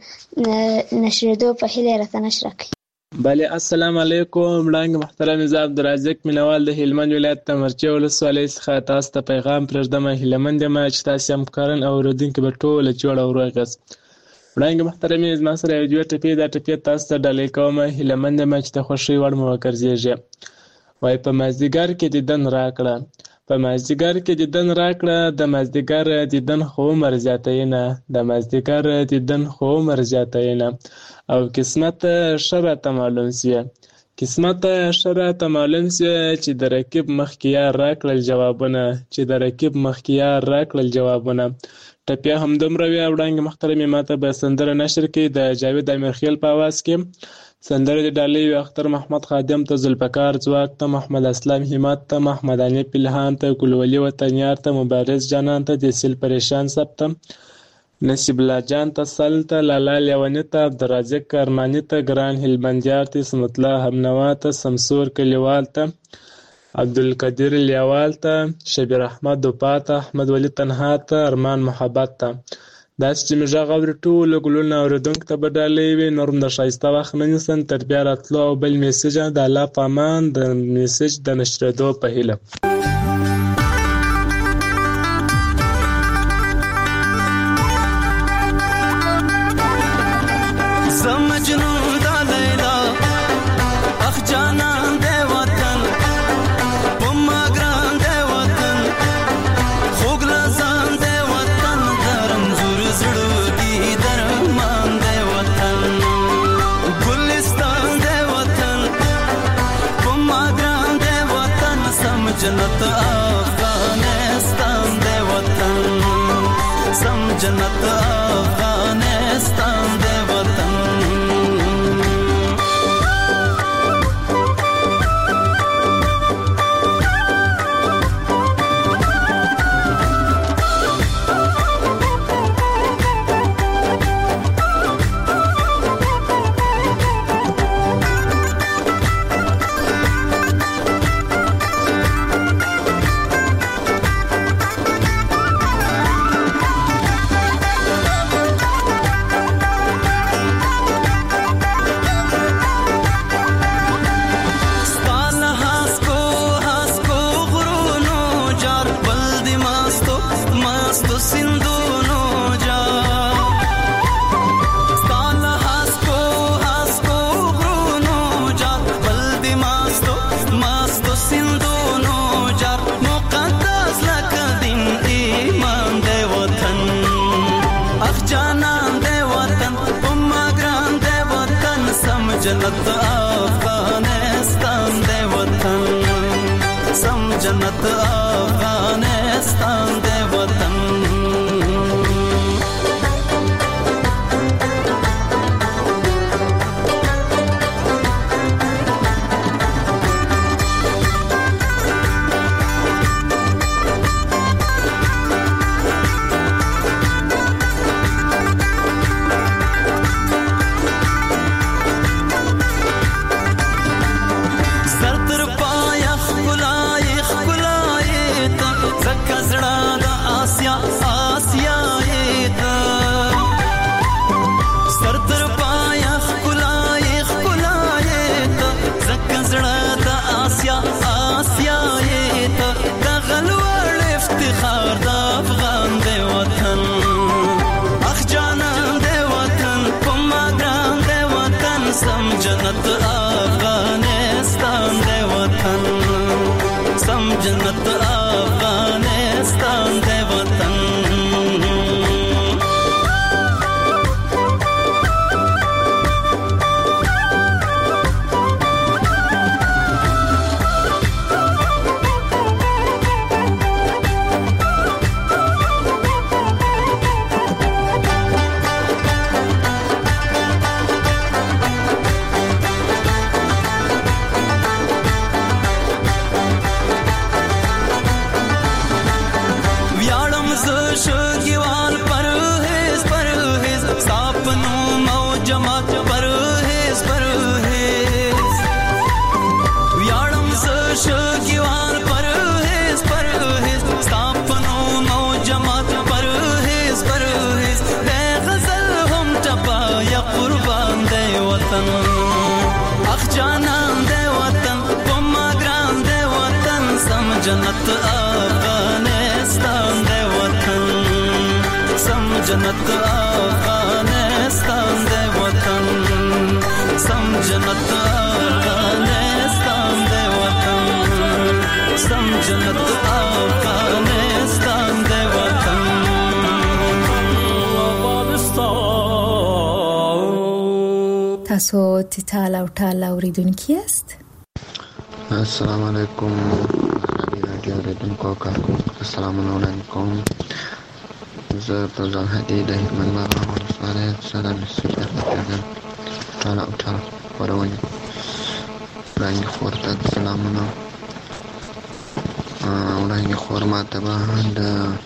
نشریدو په هله راته نشر کړ بله السلام علیکم وړاندې محترم نظام عبدالرزاق مینوال د هلمند ولایت تمرچه ولسوالۍ څخه تاسو ته پیغام پرېږدم هیلهمند یم چې تاسو هم کارن اوریدونکي به ټوله جوړ او روغ یاست وړاندې محترم زما سره یو دوه ټپې دا ټپې تاسو ته ډالۍ کوم هیلهمند یم چې د خوښۍ وړ مو وګرځېږي وای په مازدیګر کې دیدن راکړه په مازدیګر کې دیدن راکړه د مازدیګر دیدن خو عمر زیاتینه د مازدیګر دیدن خو عمر زیاتینه او قسمت شرط معلوم سی قسمت شرط معلوم سی چې د رکیب مخکیار راکړل جوابونه چې د رکیب مخکیار راکړل جوابونه ټپیا هم دومره وی وړاندې محترم ماته به سندره نشر کې د جاوید امرخیل په आवाज کې سندره د ډالۍ اختر محمد خادم ته ذوالفقار ځواک ته محمد اسلام همت ته محمد علي پلهان ته ګلولي وطنیار ته مبارز جانان ته د سیل پریشان سب ته نصیب الله جان ته سل ته لالا لیونی ته عبدالرزاق ارمانی ته ګران هلمندیار ته اسمت الله همنوا ته سمسور کلیوال ته عبدالقدیر لیوال ته شبیر احمد دوپا ته احمد ولی تنها ته ارمان محبت ته داسې چې موږ غوړ ټول ګلونه اوریدونکو ته به ډالۍ وي نورم د ښایسته وخت نه نیسن تر بیا راتلو او بل میسج د الله په امان د میسج د نشریدو په هیله جنت افغانستان دی وطن سم جنت افغانستان دی وطن جنت افغانستان دی وطن سم جنت افغانستان دی وطن سم جنت افغانستان دی وطن سم جنت افغانستان دی وطن جنت افغانستان دی وطن سم جنت افغانستان دی وطن سم جنت افغانستان دی وطن سم جنت افغانستان دی وطن تاسو تیتال او ټال اوریدونکي یاست. السلام علیکم رادیو اوریدونکو کارکونکو ته سلامونه وړاندې کوم. زه فوزان هدي د هلمند باغ ولسوالۍ څخه مسیج درلودم ټال او ټال خپرونې وړاندې خور ته سلامونه وړاندې خور ماته به د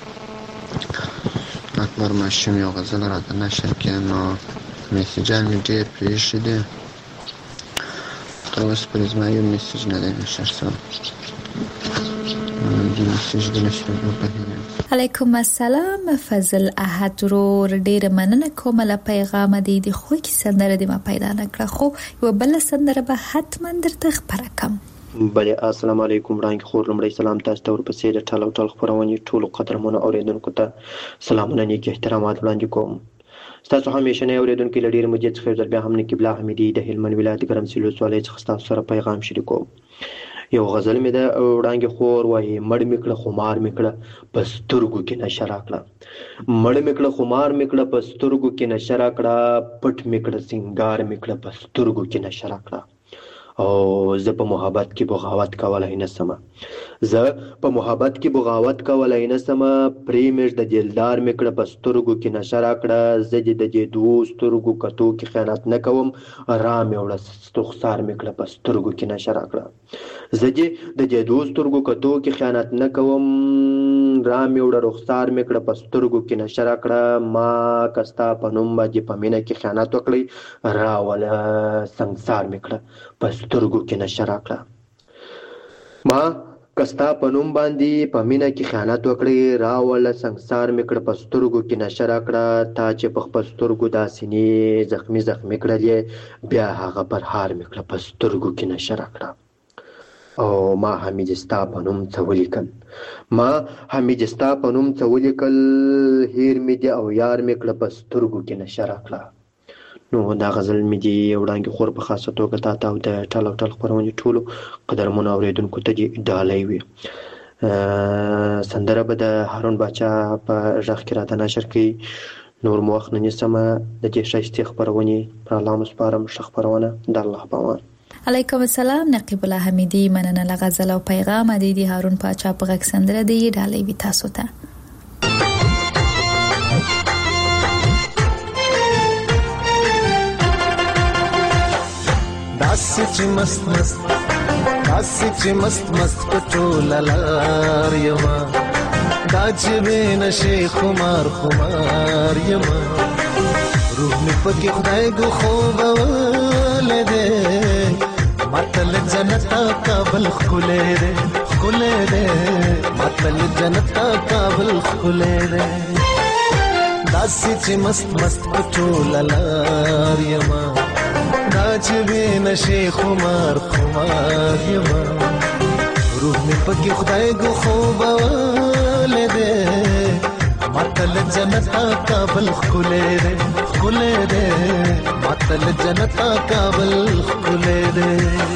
اکبر ماشوم یو غزل راته نشر کړي نو میسیجان مې ډېر پرېښي دي تر اوسه پورې زما یو میسیج نه دی نشر شوی. علیکم السلام فضل احد ورور ډیره مننه کوم له پیغام دی د خو کی سندره دی ما پیدا نکړه خو یو بل سندره به حتما درته خبره کوم. بله السلام علیکم وړاندې خور لمړی سلام تاسو ته ورپسې د ټال او ټال خپرونې ټولو قدرمنو اوریدونکو ته سلامونه نیک احترامات وړاندې کوم. تاسو همیشه نه اوریدونکو لډیر مجید خیر در بیا هم نه قبله حمیدی د هلمند ولایت ګرمسیر ولسوالۍ څخه تاسو سره پیغام شریکوم. یو غزل مې د وړاندې خور وایي مړ میکړه خمار میکړه پسترګو کې نشه راکړه مړ میکړه خمار میکړه پسترګو کې نشه راکړه پټ میکړه سنگار میکړه پسترګو کې نشه راکړه او زه په محبت کې بغاوت کولای نه سم زه په محبت کې بغاوت کولای نه سم پریمش د دلدار میکړه پسترګو کې نشه راکړه زه د دې دوسترګو کتو کې خیانت نه کوم رام وړه ستخسار میکړه پسترګو کې نشه راکړه زه د دې دوسترګو کتو کې خیانت نه کوم رام وړه رخسار میکړه پسترګو کې نشه راکړه ما کستا پنوم باندې پمینه کې خیانت وکړي راوله سنگسار میکړه پسترګو کې نشه راکړه ما کستا پنوم باندې پمینه کې خیانت وکړي راوله سنگسار میکړه پسترګو کې نشه راکړه تا چې په پسترګو داسینې زخمی زخمی کړلې بیا هغه پر هار میکړه پسترګو کې نشه راکړه او ما حمیدستا پنوم څه ولیکل ما حمیدستا پنوم څه ولیکل هیر می دی او یار میکړه پسترګو کې نشه راکړه. نو دا غزل مې دی وړاندې خور په خاصه توګه تا او د ټال او ټال خپرونې ټولو قدرمنو اوریدونکو ته دی ډالۍ وي. سندره به د هارون باچا په ژغ کې راته نشر کړي. نور مو وخت نه نیسم د دې ښایستې خپرونې پر الله مسپارم ښه خپرونه د الله په امان. علیکم السلام نقیب الله حمیدی مننه له غزل او پیغام دی هارون باچا په غږ سندره دی ډالۍ وي تاسو ته. داسې چې مست مست پټول لار یما دا چې نشي خمار یما روح می پکې خدای کو خوب ولده ماتل جنت کابل خله ده ماتل جنت کابل خله ده داسې چې مست پټول لار یما ناچوي نشي خمار یما روح می پکې خدای کو خوب ولده ماتل جنتا کابل خلے دے خلے دے ماتل جنتا کابل خلے دے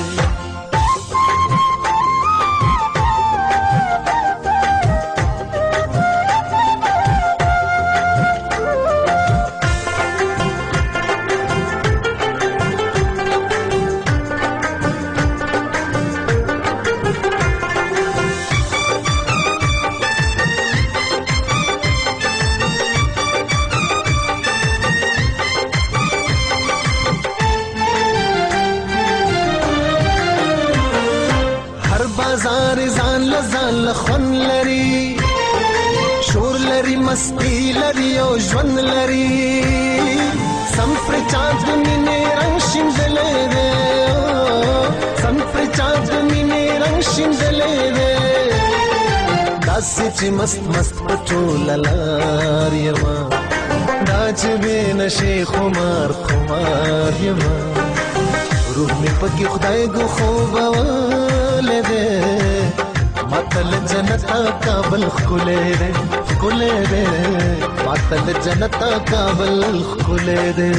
خون لري شور لري مستی لري او ژوند لري سم پر چاند مینې رنگ شیندلې ده سم پر چاند مینې رنگ شیندلې ده داسې چې مست مست پټول لار یما دا چې به نشي خمار خمار یما روح می پکې خدای ګو خوب ولده ماتل جنتا کابل خلے دے خلے دے ماتل جنتا کابل خلے دے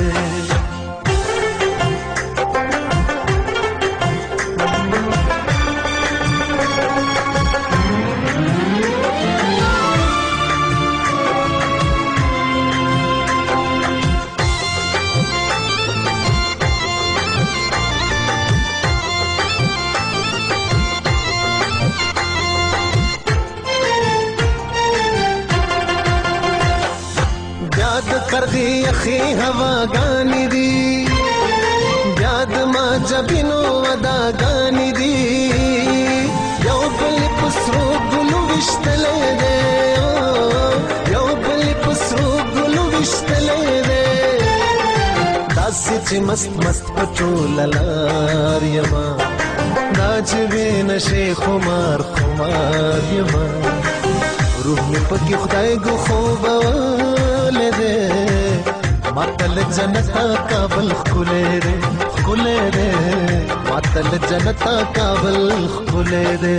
کرغی اخی ہوا گانی دی یاد ما جبینو ودا گانی دی یو بل پسرو گلو وشتلے دے یو بل پسرو گلو وشتلے دے داسی چی مست مست پچول لار یما ناچ بین شیخ خمار خمار یما روح میں پکی خدای گو خوب دے ماتل جنتا کابل خلے دے خلے دے ماتل جنتا کابل خلے دے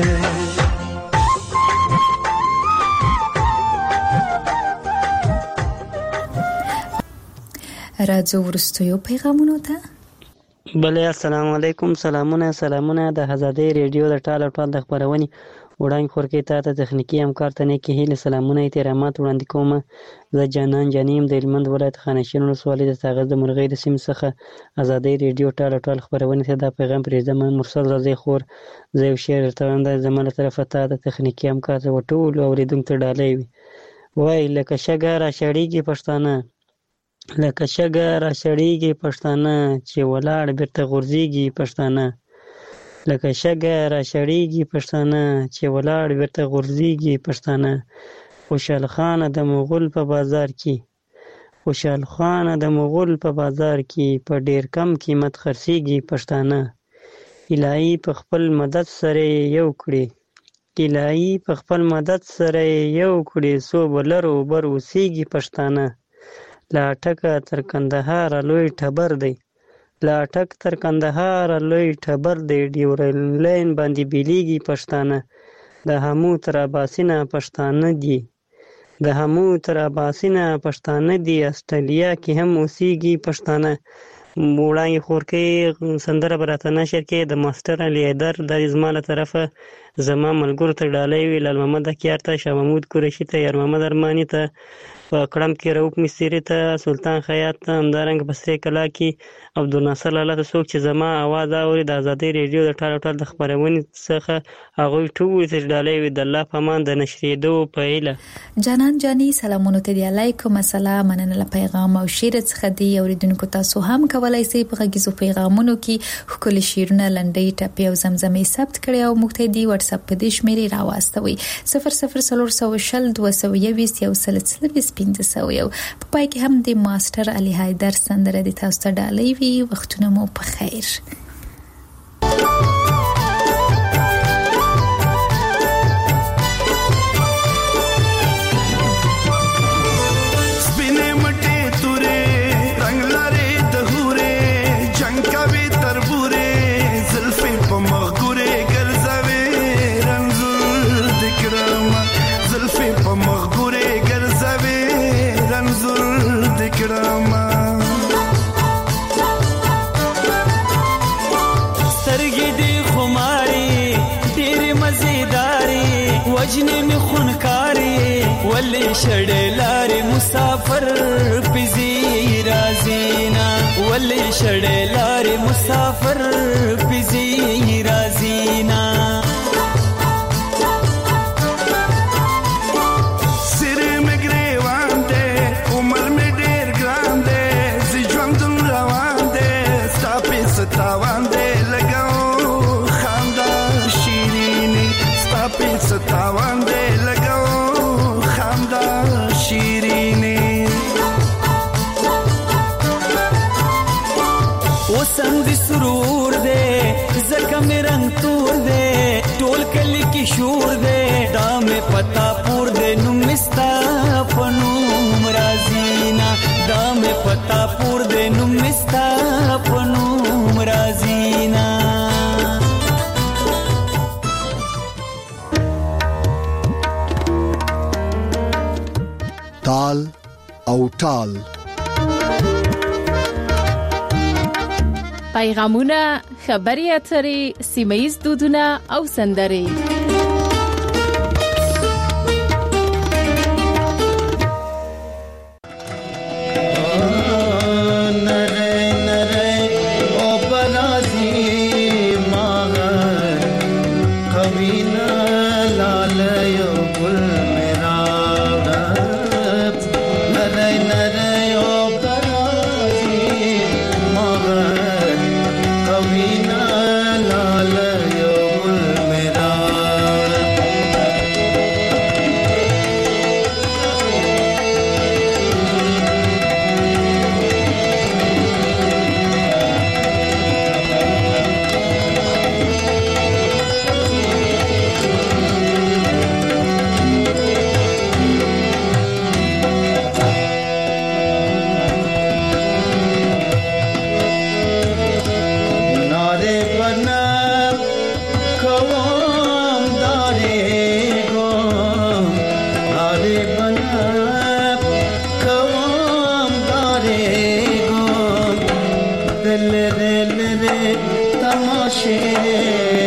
راځو ورستیو پیغامونو ته بله السلام علیکم سلامونه د آزادۍ ریډیو د ټال د خبرونې وړاندې خورکې ته تخنیکي همکار ته نیکې هیلې سلامونه احترامات وړاندې کوم زه جانان جانیم د هلمند ولایت خانشین ولسوالۍ د ساغر د مرغۍ د سیمې څخه آزادۍ ریډیو ټال خبرونې ته دا پیغام پرېږدم مرسل رضی خور زه یو شعر درته وایم دا زما له طرفه ته د تخنیکي همکار ته ټولو اورېدونکو ته ډالۍ وي وایي لکه شګه راشړېږي پښتانه لکه شګه راشړېږي پښتانه چې ولاړ بیرته غورځېږي پښتانه لکه شګه راشړېږي پښتانه چې ولاړ بیرته غورځېږي پښتانه خوشحال خان د مغول په بازار کې خوشحال خان د مغول په بازار کې په ډیر کم قیمت خرڅېږي پښتانه الهي په خپل مدد سره یو کړي الهي په خپل مدد سره یو کړي څو بلرو بر اوسېږي پښتانه لا ټکه تر کندهار لوی ټبر دی لا ټک تر کندهار لوی ټبر دی ډیورل لاین باندې بیلیږي پښتانه د همو تر اباسینه پښتانه دي د همو تر اباسینه پښتانه دي استرالیا کې هم اوسېږي پښتانه وړاندې خورکې سندره به راته نشر کې د ماسټر علي حیدر د زما له طرفه زما ملګرو ته ډالۍ وي لال محمد اکیار ته شاه محمود قریشي ته یار محمد ارماني ته په کړم کې رؤف مستری ته سلطان خیاط ته همدارنګه په سرې کلا کې عبدالناصر لاله ته څوک چې زما اواز اوري د آزادۍ ریډیو د ټال د خبرونې څخه هغوی ټول ته ډالۍ وي د الله په امان د نشرېدو په هیله جانان جاني سلامونه ته دی علیکم السلام مننه پیغام او شعر څخه دی اوریدونکو تاسو هم کولای شئ په غږیزو پیغامونو کې خپل شعرونه لنډۍ ټپې او زمزمې ثبت کړئ او موږ ته دی واتس اپ په دې شمیرې راواستوي 004022 1500 په پای کې هم د ماستر علي حیدر سندره د تاسو ته ډالۍ وي وختونه مو په خیر زلفي په مخ ګورې ګرځوي مجنې مې خونکارې ولې شړې لارې مسافر پزي رازینا ولې شړې لارې مسافر پزي رازینا سر مې ګریوان دې عمر مې ډېر ګران دې زه ژوند روان دې ستا په ستاوان دې لګاو خندا شیرینې ستا په ستاوان دې لګاو خندا شیرینې وسم دي سرور دے زکه مې رنگ تور دے ټول کلی کی شور دے دا مې پتا پور دے نو مستا پنوم رازینا دا مې پتا پور دے نو مستا پنوم رازینا تال او ټال پیغامونه، خبري اترې، سیمه‌ییز دودونه او سندرې. तमाशे